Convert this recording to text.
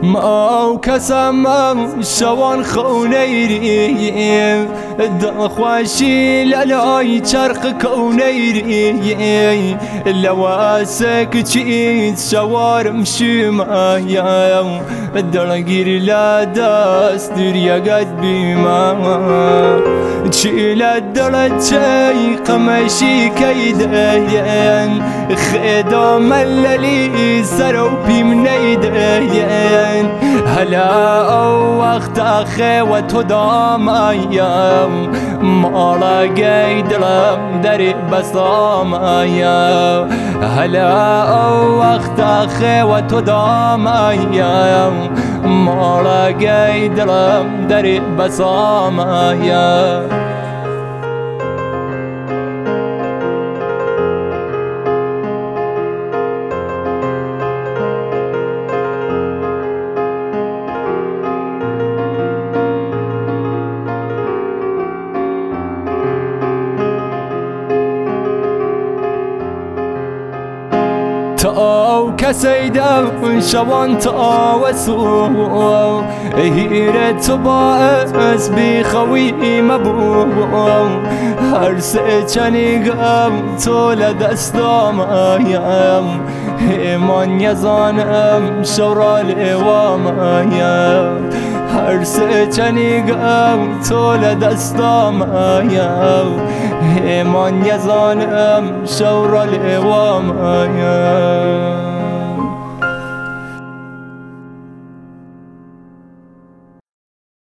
ما کەسم شەوان خەونەیری دڵخواشی لە لای چەرخ کەونەیری لەواسێک چیت شەوارم شمایە دڵگیر لە دەست دریەگەت بیمە چی لە دڵت چەی قەمەشی کەیدەیەن خێدا مەلەلی سەرە و پیم نەیدەیەن هەلا ئەو وەختە خێوە تۆ دامایە ماڵەگەی دڵم دەرێ بەسامایە هەلا ئەو وەختە خێوە تۆ دامایە ماڵەگەی دڵم دەرێ بەسامایە تاو کەسەیدە شەوان تاوە سوو هیرە تو باعث بیخەوی مەبوو هەر سێ چەنیگەم تۆ لە دەستامایە هێمان یەزانم شەڕە لێوامایە هەر سێ چەنیگەم تۆ لە دەستامایە هێمان یەزانم شەڕە لێوامایە